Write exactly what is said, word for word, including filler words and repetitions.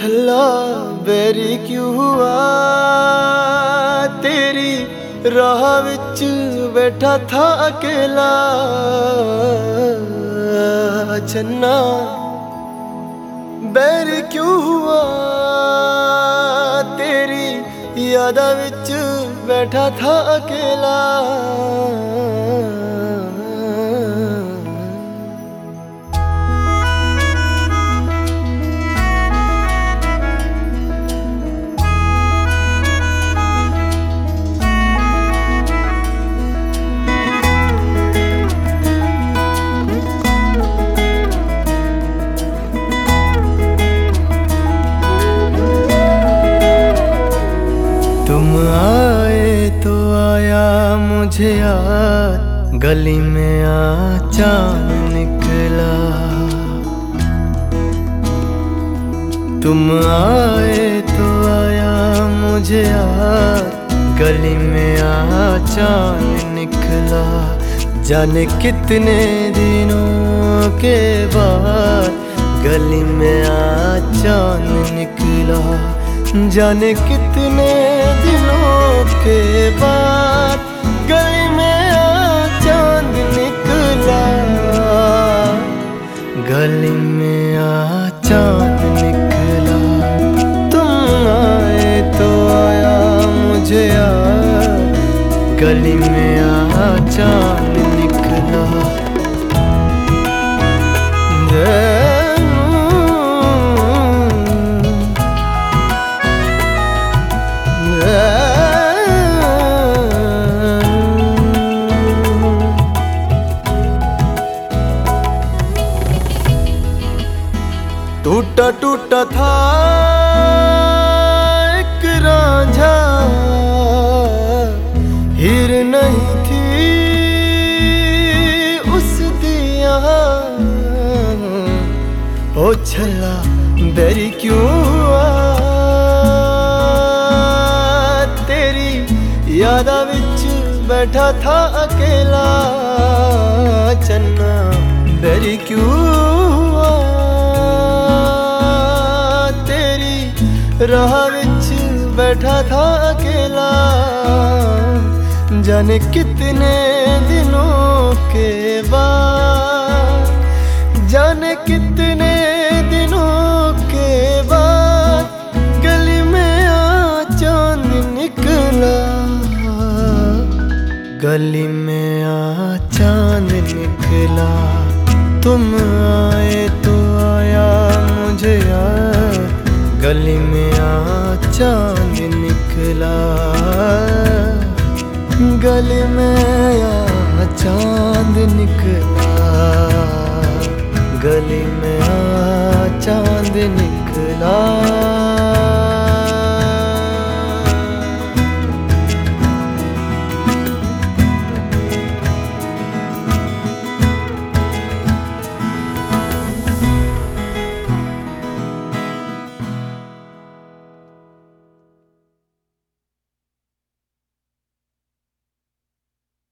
छल्ला बैरी क्यों हुआ तेरी राह विच बैठा था अकेला। चन्ना बैरी क्यों हुआ तेरी यादा विच बैठा था अकेला। तुम आए तो आया मुझे याद, गली में आ चांद निकला। तुम आए तो आया मुझे याद, गली में आ चांद निकला। जाने कितने दिनों के बाद गली में आ चांद निकला। जाने कितने दिनों के बाद गली में आ चांद निकला। गली में आ चांद निकला। तुम आए तो आया मुझे याद, गली में आ चांद निकला। टूटा टूटा था एक रांझा, हीर नहीं थी उस दिया। ओ छल्ला बैरी क्यों हुआ तेरी यादा विच बैठा था अकेला। चन्ना बैरी क्यों हुआ राह विच बैठा था अकेला। जाने कितने दिनों के बाद, जाने कितने दिनों के बाद गली में आ चांद निकला। गली में आ चांद निकला। तुम आए तो आया मुझे याद, गली में आ चांद निकला। गली में आ चांद निकला। गली में आ चांद निकला।